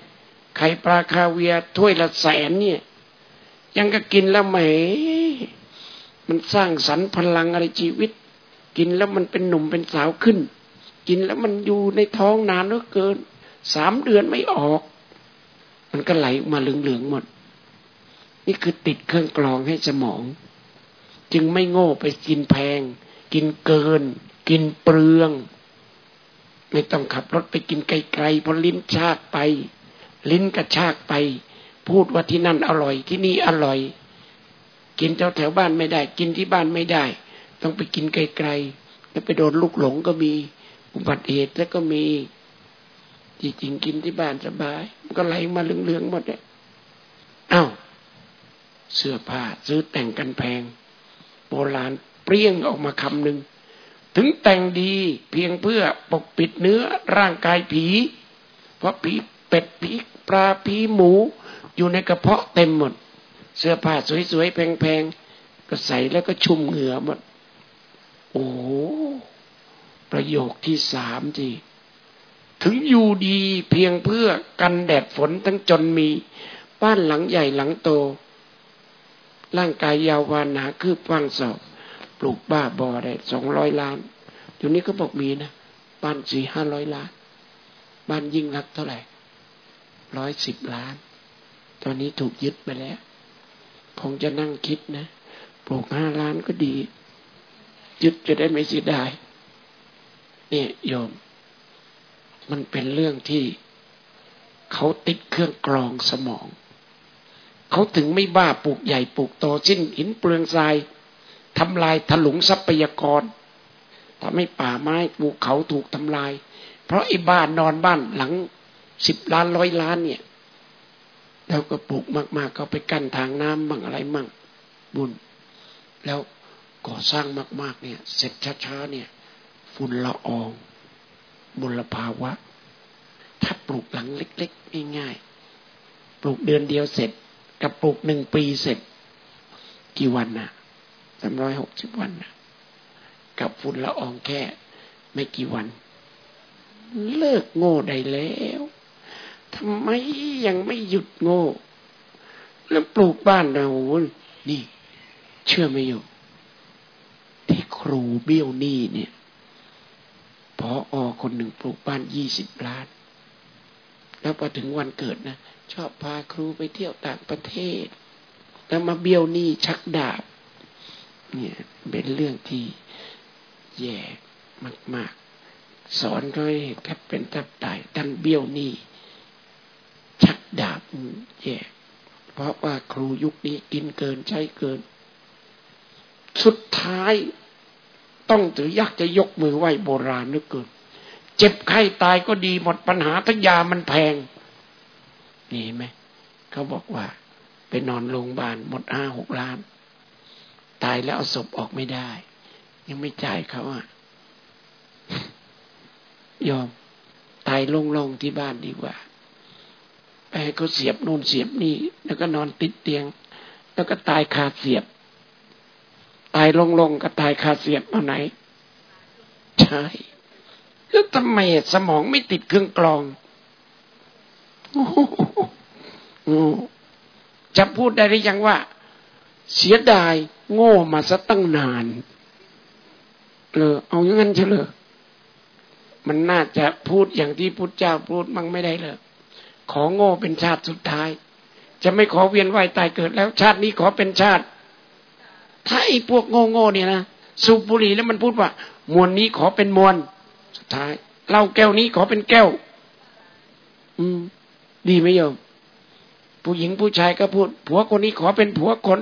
Speaker 1: ไข่ปลาคาเวียร์ถ้วยละแสนเนี่ยยังก็กินแล้วแหมมันสร้างสรรค์พลังอะไรชีวิตกินแล้วมันเป็นหนุ่มเป็นสาวขึ้นกินแล้วมันอยู่ในท้องนานเหลือเกินสามเดือนไม่ออกมันก็ไหลมาเหลืองๆหมดนี่คือติดเครื่องกรองให้สมองจึงไม่โง่ไปกินแพงกินเกินกินเปลืองไม่ต้องขับรถไปกินไกลๆเพราะลิ้นชากไปลิ้นกระชากไปพูดว่าที่นั่นอร่อยที่นี่อร่อยกินแถวแถวบ้านไม่ได้กินที่บ้านไม่ได้ต้องไปกินไกลๆแล้วไปโดนลูกหลงก็มีอุบัติเหตุแล้วก็มีจริงๆกินที่บ้านสบายมันก็ไหลมาเหลืองๆหมดเลยอ้าวเสื้อผ้าซื้อแต่งกันแพงโบราณเปรี้ยงออกมาคำหนึ่งถึงแต่งดีเพียงเพื่อปกปิดเนื้อร่างกายผีเพราะผีเป็ดผีปลาผีหมูอยู่ในกระเพาะเต็มหมดเสื้อผ้าสวยๆแพงๆก็ใส่แล้วก็ชุ่มเหงื่อหมดโอ้ประโยคที่สามจีถึงอยู่ดีเพียงเพื่อกันแดดฝนทั้งจนมีบ้านหลังใหญ่หลังโตร่างกายยาววานหนาคืบกว้างศอกปลูกบ้าบอได้สองร้อยล้านอยู่นี้ก็บอกมีนะบ้านสี่ห้าร้อยล้านบ้านยิ่งรักเท่าไหร่ร้อยสิบล้านตอนนี้ถูกยึดไปแล้วคงจะนั่งคิดนะปลูกห้าล้านก็ดียึดจะได้ไม่เสียดายเนี่ยโยมมันเป็นเรื่องที่เขาติดเครื่องกรองสมองเขาถึงไม่บ้าปลูกใหญ่ปลูกโตสิ้นหินเปลืองทรายทำลายถลุงทรัพยากรทำให้ป่าไม้ภูเขาถูกทำลายเพราะไอ้บ้านนอนบ้านหลังสิบล้านร้อยล้านเนี่ยแล้วก็ปลูกมากๆก็ไปกั้นทางน้ำมั่งอะไรมั่งบุญแล้วก่อสร้างมากๆเนี่ยเสร็จช้าๆเนี่ยฝุ่นละอองมลภาวะถ้าปลูกหลังเล็กๆง่ายๆปลูกเดือนเดียวเสร็จกับปลูกหนึ่งปีเสร็จกี่วันน่ะสามร้อยหกสิบวันน่ะกับฝุ่นละอองแค่ไม่กี่วันเลิกโง่ได้แล้วทำไมยังไม่หยุดโง่แล้วปลูกบ้านเรานี่เชื่อไหมโยมที่ครูเบี้ยวหนี้เนี่ยผอ.คนหนึ่งปลูกบ้านยี่สิบล้านแล้วพอถึงวันเกิดนะชอบพาครูไปเที่ยวต่างประเทศแล้วมาเบี้ยวหนี้ชักดาบเนี่ยเป็นเรื่องที่แย่มากๆสอนเขาให้แทบเป็นแทบตายท่านเบี้ยวหนี้ชักดาบแย่เพราะว่าครูยุคนี้กินเกินใช้เกินสุดท้ายต้องถือยักจะยกมือไหว้โบราณนึกเกินเจ็บไข้ตายก็ดีหมดปัญหาทั้งยามันแพงนี่ไหมเขาบอกว่าไปนอนโรงพยาบาลหมดห้าหกล้านตายแล้วเอาศพออกไม่ได้ยังไม่จ่ายเขาอ่ะยอมตายโล่งๆที่บ้านดีกว่าไปให้เขาเสียบโน่นเสียบนี่แล้วก็นอนติดเตียงแล้วก็ตายคาเสียบตายลงๆก็ตายคาเสียบเอาไหนใช่แล้วทำไมสมองไม่ติดเครื่องกรองจะพูดได้หรือยังว่าเสียดายโง่มาซะตั้งนานเออเอาอย่างนั้นเฉลยมันน่าจะพูดอย่างที่พุทธเจ้าพูดมั่งไม่ได้เลยขอโง่เป็นชาติสุดท้ายจะไม่ขอเวียนว่ายตายเกิดแล้วชาตินี้ขอเป็นชาติถ้าไอ้พวกโง่ๆเนี่ยนะสูบบุหรี่แล้วมันพูดว่ามวลนี้ขอเป็นมวลสุดท้ายเหล้าแก้วนี้ขอเป็นแก้วอืมดีไหมโยมผู้หญิงผู้ชายก็พูดผัวคนนี้ขอเป็นผัวคน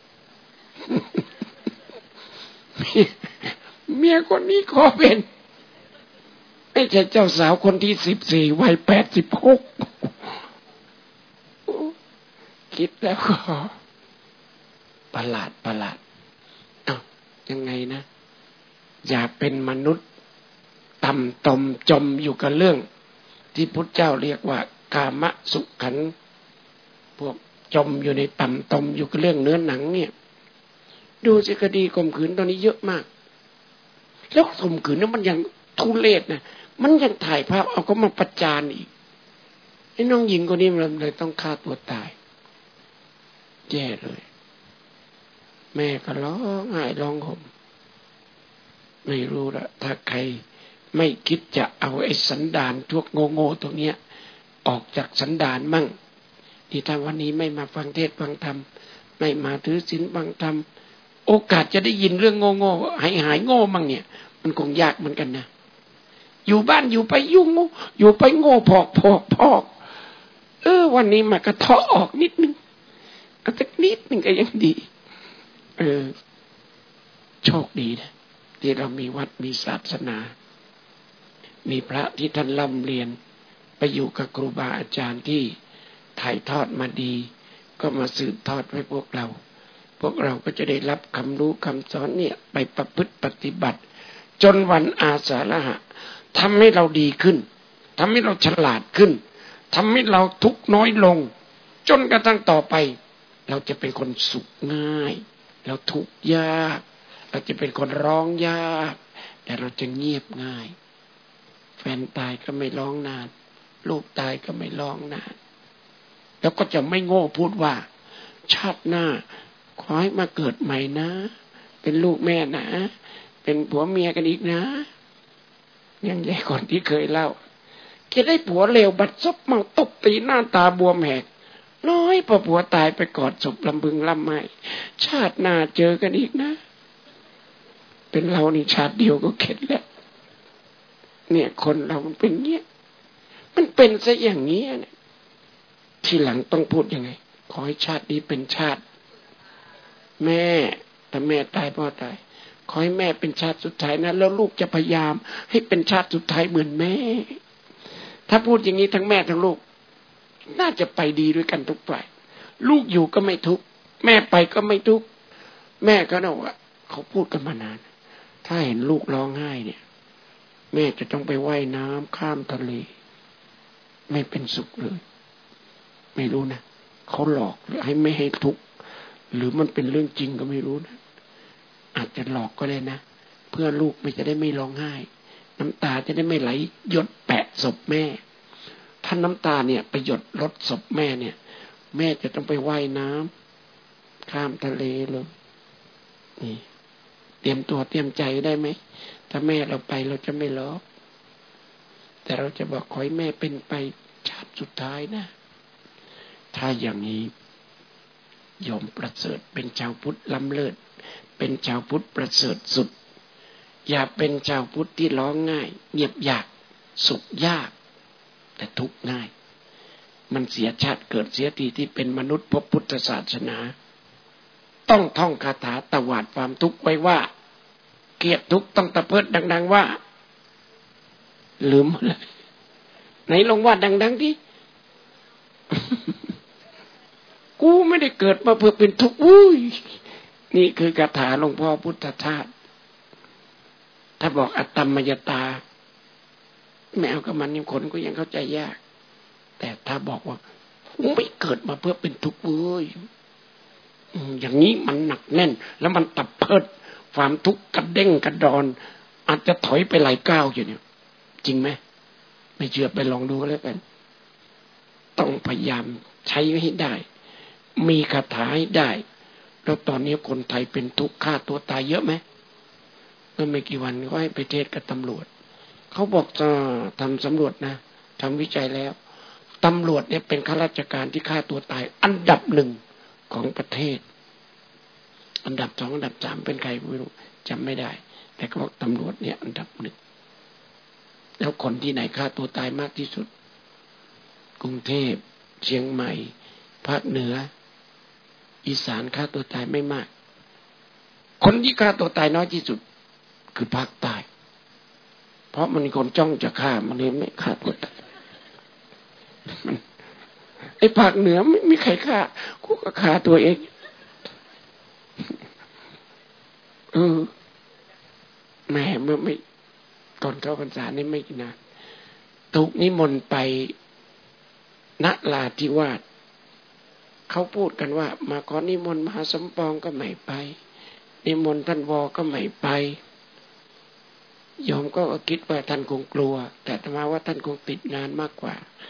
Speaker 1: เมียคนนี้ขอเป็นไม่ใช่เจ้าสาวคนที่สิบสี่วัยแปดสิบหกคิดแล้วก็ประหลาดประหลาดเอ้ายังไงนะอย่าเป็นมนุษย์ต่ำตมจมอยู่กับเรื่องที่พุทธเจ้าเรียกว่ากามสุขันพวกจมอยู่ในต่ำตมอยู่กับเรื่องเนื้อหนังเนี่ยดูสิคดีข่มขืนตอนนี้เยอะมากแล้วข่มขืนนั้นมันยังทุเรศนะมันยังถ่ายภาพเอาก็มาประจานอีกไอ้น้องหญิงคนนี้มันเลยต้องฆ่าตัวตายแย่เลยแม่ก็ร้องไห้ร้องห่มไม่รู้ละถ้าใครไม่คิดจะเอาไอ้สันดานพวกโง่ๆตรงเนี้ยออกจากสันดานมั่งที่ถ้าวันนี้ไม่มาฟังเทศน์ฟังธรรมไม่มาถือศีลฟังธรรมโอกาสจะได้ยินเรื่องโง่ๆหายหายโง่มั่งเนี่ยมันคงยากเหมือนกันนะอยู่บ้านอยู่ไปยุ่งอยู่ไปโง่พอกพอกพอกเออวันนี้มากระเทาะออกนิดนึงเอาสักนิดนึงก็ยังดีเออโชคดีนะที่เรามีวัดมีศาสนามีพระที่ท่านร่ำเรียนไปอยู่กับครูบาอาจารย์ที่ถ่ายทอดมาดีก็มาสืบทอดให้พวกเราพวกเราก็จะได้รับคำรู้คำสอนเนี่ยไปประพฤติปฏิบัติจนวันอาสาฬหะทำให้เราดีขึ้นทำให้เราฉลาดขึ้นทำให้เราทุกข์น้อยลงจนกระทั่งต่อไปเราจะเป็นคนสุขง่ายเราทุกข์ยากเราจะเป็นคนร้องยากแต่เราจะเงียบง่ายแฟนตายก็ไม่ร้องนานลูกตายก็ไม่ร้องนานแล้วก็จะไม่โง่พูดว่าชาติหน้าขอให้มาเกิดใหม่นะเป็นลูกแม่นะเป็นผัวเมียกันอีกนะยังใหญ่ก่อนที่เคยเล่าแกได้ผัวเลวบัดซบเมาตบตีหน้าตาบวมแหกน้อยพอผัวตายไปกอดศพลำบึงลำไห้ชาติหน้าเจอกันอีกนะเป็นเรานี่ชาติเดียวก็เข็ดแล้วเนี่ยคนเรามันเป็นเงี้ยมันเป็นซะอย่างนี้เนี่ยทีหลังต้องพูดยังไงขอให้ชาตินี้เป็นชาติแม่แต่แม่ตายพ่อตายขอให้แม่เป็นชาติสุดท้ายนะแล้วลูกจะพยายามให้เป็นชาติสุดท้ายเหมือนแม่ถ้าพูดอย่างนี้ทั้งแม่ทั้งลูกน่าจะไปดีด้วยกันทุกฝ่ายลูกอยู่ก็ไม่ทุกข์แม่ไปก็ไม่ทุกข์แม่ก็บอกว่าเขาพูดกันมานานถ้าเห็นลูกร้องไห้เนี่ยแม่จะต้องไปว่ายน้ำข้ามทะเลไม่เป็นสุขเลยไม่รู้นะเขาหลอกหรือให้ไม่ให้ทุกข์หรือมันเป็นเรื่องจริงก็ไม่รู้นะอาจจะหลอกก็ได้นะเพื่อลูกไม่จะได้ไม่ร้องไห้น้ำตาจะได้ไม่ไหลหยดแปะศพแม่ถ้าน้ำตาเนี่ยไปหยดรดศพแม่เนี่ยแม่จะต้องไปว่ายน้ำข้ามทะเลเลยนี่เตรียมตัวเตรียมใจได้ไหมถ้าแม่เราไปเราจะไม่ร้องแต่เราจะบอกขอให้แม่เป็นไปชาติสุดท้ายนะถ้าอย่างนี้ยอมประเสริฐเป็นชาวพุทธล้ำเลิศเป็นชาวพุทธประเสริฐสุดอย่าเป็นชาวพุทธที่ร้องง่ายเงียบยากสุขยากแต่ทุกข์ง่ายมันเสียชาติเกิดเสียทีที่เป็นมนุษย์พบพุทธศาสนาต้องท่องคาถาตวาดความทุกข์ไว้ว่าเกลียดทุกข์ต้องตะเพิดดังๆว่าลืมเลยไหนลองว่าดังๆดิ กูไม่ได้เกิดมาเพื่อเป็นทุกข์อุ้ยนี่คือคาถาหลวงพ่อพุทธทาสถ้าบอกอัตตมยตาไม่เอากับมันนี่คนก็ยังเข้าใจยากแต่ถ้าบอกว่ากูไม่เกิดมาเพื่อเป็นทุกข์เว้ยอย่างนี้มันหนักแน่นแล้วมันตับเพิดความทุกข์กระเด้งกระดอนอาจจะถอยไปหลายก้าวอยู่เนี่ยจริงไหมไม่เชื่อไปลองดูแล้วกันต้องพยายามใช้ให้ได้มีคาถาให้ได้แล้วตอนนี้คนไทยเป็นทุกข์ฆ่าตัวตายเยอะไหมเมื่อไม่กี่วันก็ให้ไปเทศกับตำรวจเขาบอกจะทำสำรวจนะทำวิจัยแล้วตำรวจเนี่ยเป็นข้าราชการที่ฆ่าตัวตายอันดับหนึ่งของประเทศอันดับสองอันดับสามเป็นใครไม่รู้จำไม่ได้แต่เขาบอกตำรวจเนี่ยอันดับหนึ่งแล้วคนที่ไหนฆ่าตัวตายมากที่สุดกรุงเทพเชียงใหม่ภาคเหนืออีสานฆ่าตัวตายไม่มากคนที่ฆ่าตัวตายน้อยที่สุดคือภาคใต้เพราะมันมีคนจ้องจะฆ่ามันเลยไม่ฆ่าตัวตายมันไอ้ภาคเหนือไม่มีใครฆ่ากูก็ฆ่าตัวเองเออแม่เมื่อไม่ก่อนเข้าพรรษานี่ไม่กี่นานถูกนิมนต์ไปณราธิวาสเขาพูดกันว่ามาขอนิมนต์มหาสมปองก็ไม่ไปนิมนต์ท่านวอก็ไม่ไปโยมก็คิดว่าท่านคงกลัวแต่ธรรมะว่าท่านคงติดงานมากกว่าไป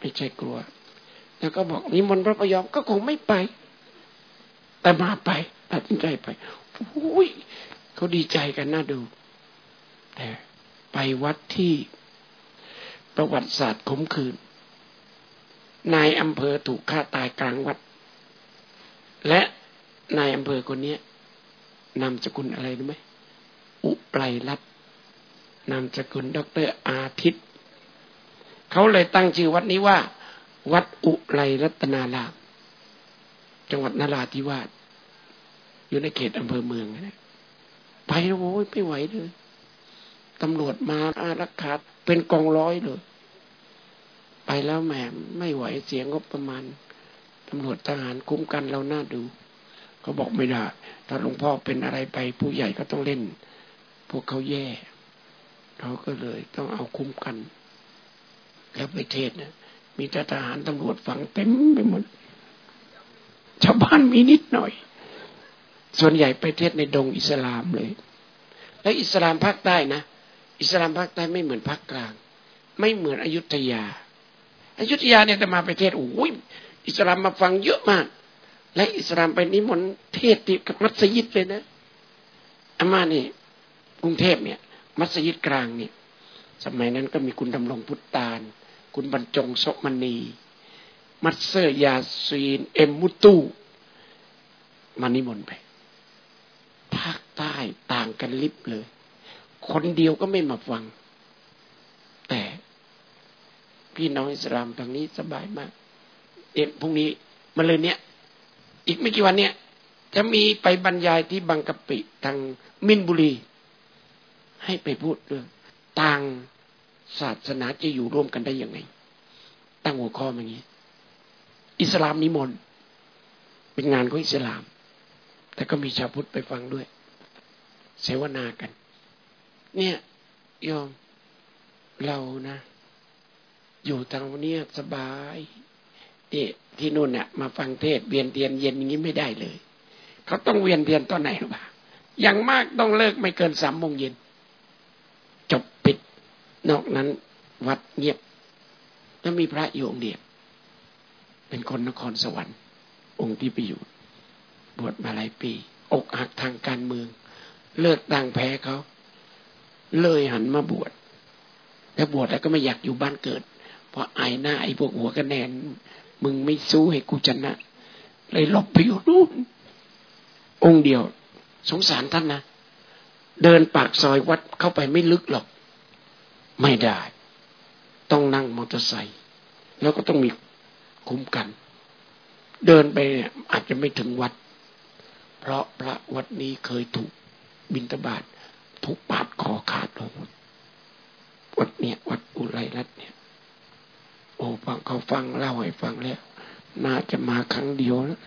Speaker 1: ไม่ใช่กลัวแล้วก็บอกนิมนต์พระพยอมก็คงไม่ไปแต่มาไปตัดสินใจไปโอ้ยเขาดีใจกันน่าดูแต่ไปวัดที่ประวัติศาสตร์ขมขื่นนายอำเภอถูกฆ่าตายกลางวัดและนายอำเภอคนนี้นามสกุลอะไรรู้ไหมอุไรรัตน์นามสกุลดรอาทิตย์เขาเลยตั้งชื่อวัดนี้ว่าวัดอุไรรัตนารามจังหวัดนราธิวาสอยู่ในเขตอำเภอเมืองนะไปโอ้ยไม่ไหวเลยตำรวจมาอารักขาเป็นกองร้อยเลยไปแล้วแหมไม่ไหวเสียงบประมาณตำรวจทหารคุ้มกันเราหน้าดูเขาบอกไม่ได้ถ้าหลวงพ่อเป็นอะไรไปผู้ใหญ่ก็ต้องเล่นพวกเขาแย่เขาก็เลยต้องเอาคุ้มกันแล้วไปเทศนะมีทหารตำรวจฝังเต็มไปหมดชาวบ้านมีนิดหน่อยส่วนใหญ่ไปเทศในดงอิสลามเลยและอิสลามภาคใต้นะอิสลามภาคใต้ไม่เหมือนภาคกลางไม่เหมือนอยุธยาอยุธยาเนี่ยจะมาไปเทศโอ้ยอิสลามมาฟังเยอะมากและอิสลามไปนิมนต์เทศติดกับมัสยิดเลยนะอามานี่กรุงเทพเนี่ยมัสยิดกลางเนี่ยสมัยนั้นก็มีคุณดำรงพุทธตาลคุณบรรจงโสมณีมัสเซอร์ยาซีนเอ็มมุตูมานิมนต์ไปภาคใต้ต่างกันลิบเลยคนเดียวก็ไม่มาฟังแต่พี่น้องอิสลามทางนี้สบายมากเอ็มพรุ่งนี้มาเลยเนี่ยอีกไม่กี่วันเนี่ยจะมีไปบรรยายที่บางกะปิทางมินบุรีให้ไปพูดเรื่องต่างศาสนาจะอยู่ร่วมกันได้ยังไงตั้งหัวข้ออย่างนี้อิสลามนิมนต์เป็นงานของอิสลามแต่ก็มีชาวพุทธไปฟังด้วยเสวนากันเนี่ยโยมเรานะอยู่ทางนี้สบายที่ที่นู่นน่ะมาฟังเทศเวียนเทียนเย็นอย่างนี้ไม่ได้เลยเขาต้องเวียนเทียนตอนไหนหรือเปล่าอย่างมากต้องเลิกไม่เกินสามโมงเย็นจบปิดนอกนั้นวัดเงียบแล้วมีพระอยู่องค์เดียวเป็นคนนครสวรรค์องค์ที่ไปอยู่บวชมาหลายปีอกหักทางการเมืองเลิกต่างแพ้เขาเลยหันมาบวชแล้วบวชแล้วก็ไม่อยากอยู่บ้านเกิดเพราะอายหน้าไอ้พวกหัวคะแนนมึงไม่สู้ให้กูชนะเลยหลบไปอยู่นู่นองค์เดียวสงสารท่านนะเดินปากซอยวัดเข้าไปไม่ลึกหรอกไม่ได้ต้องนั่งมอเตอร์ไซค์แล้วก็ต้องมีคุ้มกันเดินไปเนี่ยอาจจะไม่ถึงวัดเพราะพระวัดนี้เคยถูกบิณฑบาตถูกปาดคอขาดลงวัดเนี่ยวัดอุไรรัตน์เนี่ยโอ้ฟังเขาฟังเล่าให้ฟังแล้วน่าจะมาครั้งเดียวแล้ว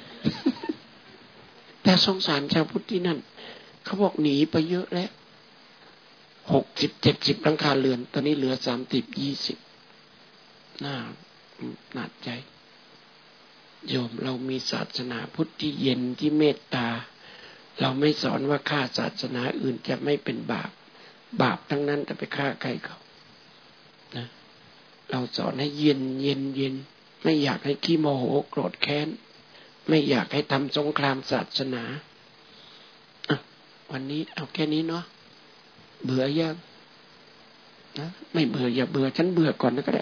Speaker 1: แต่สงสารชาวพุทธที่นั่นเขาบอกหนีไปเยอะแล้วหกสิบเจ็ดสิบหลังคาเรือนตอนนี้เหลือสามสิบยี่สิบน่าหนักใจโยมเรามีศาสนาพุทธที่เย็นที่เมตตาเราไม่สอนว่าฆ่าศาสนาอื่นจะไม่เป็นบาปบาปทั้งนั้นแต่ไปฆ่าใครเขานะเราสอนให้เย็นเย็นเย็นไม่อยากให้ขี้โมโหโกรธแค้นไม่อยากให้ทำสงครามศาสนาอ่ะวันนี้เอาแค่นี้เนาะเบื่อยังนะไม่เบื่ออย่าเบื่อฉันเบื่อก่อนนะก็ได้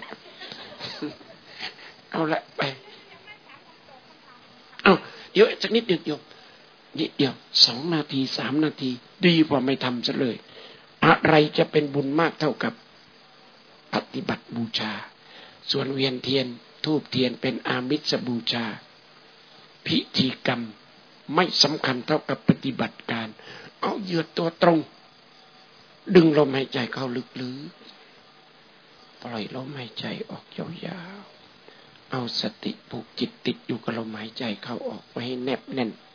Speaker 1: เอาละไปเอาเดี๋ยวสักนิดเดียวโยมนิดเดียวสองนาทีสามนาทีดีกว่าไม่ทำซะเลยอะไรจะเป็นบุญมากเท่ากับปฏิบัติบูชาส่วนเวียนเทียนธูปเทียนเป็นอามิสบูชาพิธีกรรมไม่สำคัญเท่ากับปฏิบัติการเอาเหยียดตัวตรงดึงลมหายใจเข้าลึกๆปล่อยลมหายใจออกยาวๆเอาสติผูกจิตติดอยู่กับลมหายใจเข้าออกไว้ให้แนบแน่น